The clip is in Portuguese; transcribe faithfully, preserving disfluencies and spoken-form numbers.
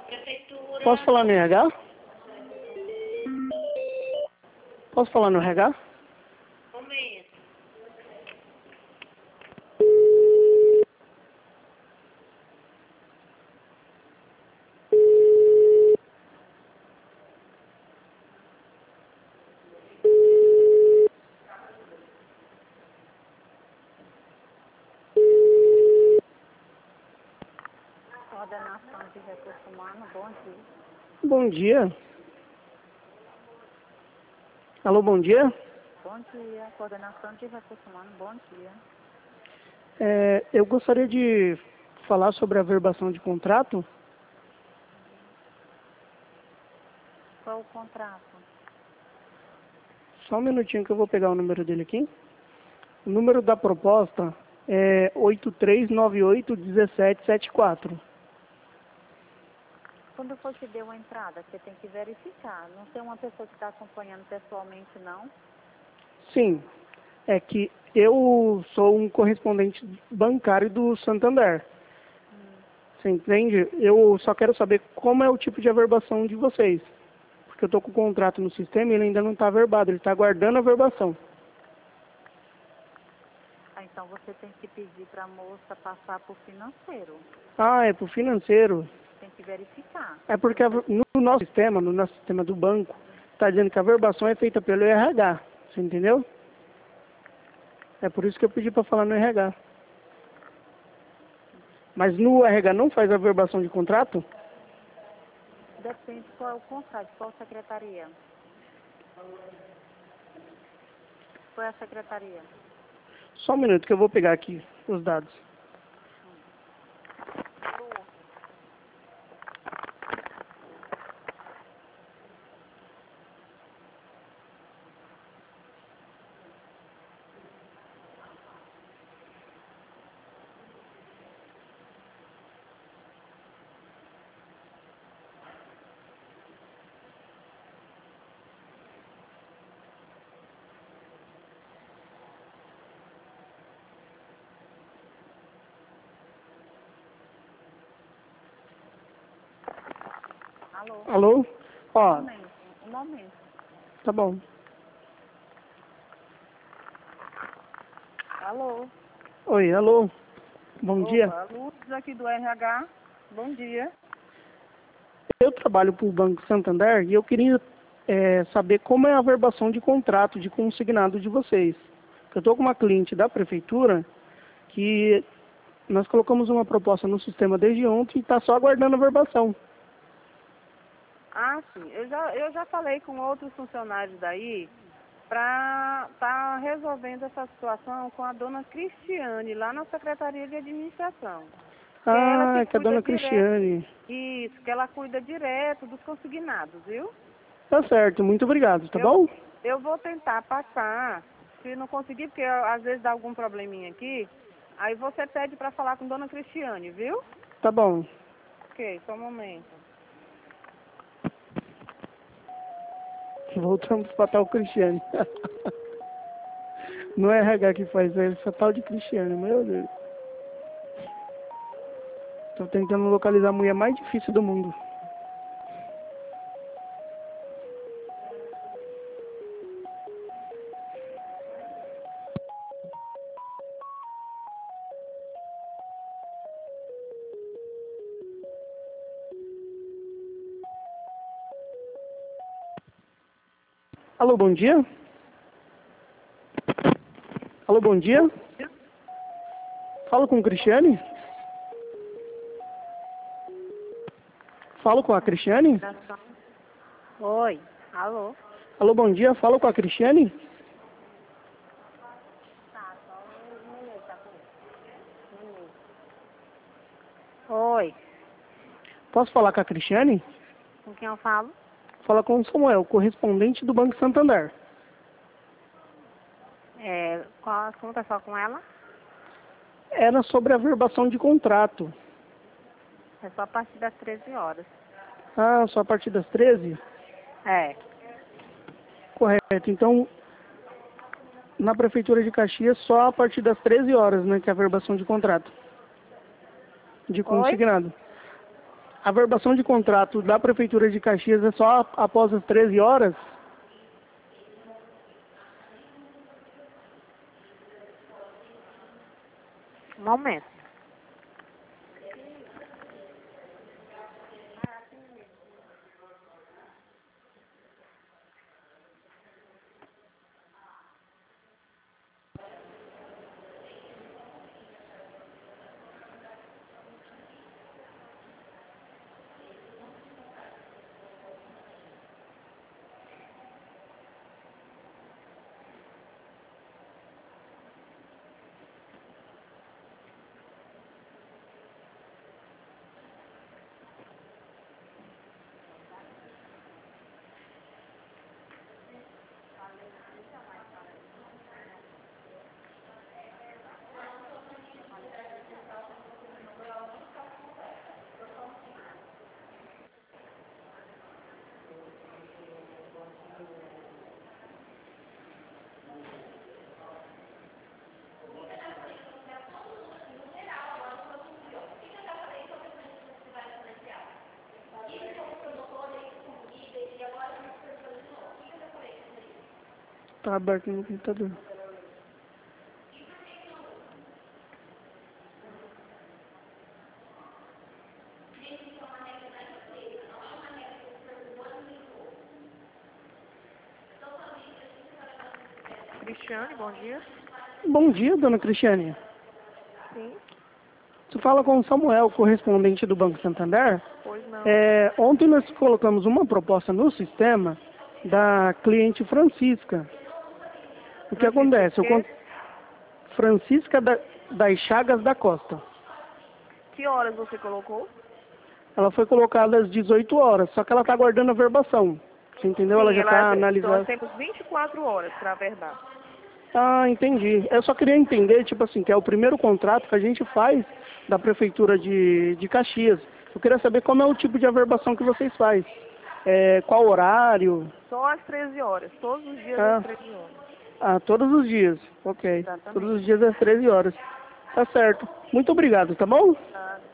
Prefeitura. Posso falar no R H? Posso falar no R H? Momento. Coordenação de Recursos Humanos, bom dia. Bom dia. Alô, bom dia. Bom dia, Coordenação de Recursos Humanos, bom dia. É, eu gostaria de falar sobre a verbação de contrato. Qual o contrato? Só um minutinho que eu vou pegar o número dele aqui. O número da proposta é oito três nove oito um sete sete quatro. Quando for te deu uma entrada, você tem que verificar. Não tem uma pessoa que está acompanhando pessoalmente, não? Sim, é que eu sou um correspondente bancário do Santander. Hum. Você entende? Eu só quero saber como é o tipo de averbação de vocês. Porque eu estou com o contrato no sistema e ele ainda não está averbado, ele está aguardando a averbação. Ah, então você tem que pedir para a moça passar por financeiro. Ah, é para o financeiro. Tem que verificar. É porque a, no nosso sistema, no nosso sistema do banco, está dizendo que a averbação é feita pelo R H. Você entendeu? É por isso que eu pedi para falar no R H. Mas no R H não faz a averbação de contrato? Depende qual é o contrato, qual secretaria. Qual é a secretaria? Só um minuto que eu vou pegar aqui os dados. Alô? Alô? Ó, Um momento, um momento. tá bom. Alô? Oi, alô. Bom dia. Opa, Lourdes aqui do R H. Bom dia. Eu trabalho para o Banco Santander e eu queria é, saber como é a averbação de contrato de consignado de vocês. Eu estou com uma cliente da prefeitura que nós colocamos uma proposta no sistema desde ontem e está só aguardando a averbação. Ah, sim. Eu já, eu já falei com outros funcionários daí para estar resolvendo essa situação com a dona Cristiane, lá na Secretaria de Administração. Que é ela Ah, que é que a cuida dona direto. Cristiane. Isso, que ela cuida direto dos consignados, viu? Tá certo, muito obrigado, tá Eu, bom? eu vou tentar passar. Se não conseguir, porque às vezes dá algum probleminha aqui, aí você pede para falar com dona Cristiane, viu? Tá bom. Ok, só um momento. Voltamos para tal Cristiane. Não é R H que faz, é essa tal de Cristiane, meu Deus. Tô tentando localizar a mulher mais difícil do mundo. Alô, bom dia? Alô, bom dia? Falo com a Cristiane? Falo com a Cristiane? Oi, alô? Alô, bom dia, falo com a Cristiane? Oi, Posso falar com a Cristiane? com quem eu falo? Fala com o Samuel, correspondente do Banco Santander. É, qual assunto é só com ela? Era sobre a averbação de contrato. É só a partir das treze horas. Ah, só a partir das treze? É. Correto. Então, na Prefeitura de Caxias, só a partir das treze horas, né, que é a averbação de contrato. De Oi? consignado. a verbação de contrato da Prefeitura de Caxias é só após as treze horas? Um momento. Tá aberto no computador. Cristiane, bom dia. Bom dia, dona Cristiane. Sim, Você fala com o Samuel, correspondente do Banco Santander. pois não. É, ontem nós colocamos uma proposta no sistema da cliente Francisca. O que acontece? O con- Francisca da, das Chagas da Costa. Que horas você colocou? Ela foi colocada às dezoito horas, só que ela está aguardando a verbação. Você entendeu? Ela Sim, já está analisando. Nós temos vinte e quatro horas para a verdade. Ah, entendi. Eu só queria entender, tipo assim, que é o primeiro contrato que a gente faz da Prefeitura de, de Caxias. Eu queria saber como é o tipo de averbação que vocês fazem. É, qual horário? Só às treze horas, todos os dias Ah. às treze horas. Ah, todos os dias. Ok. Exatamente. Todos os dias às treze horas. Tá certo. Muito obrigado, tá bom? Nada.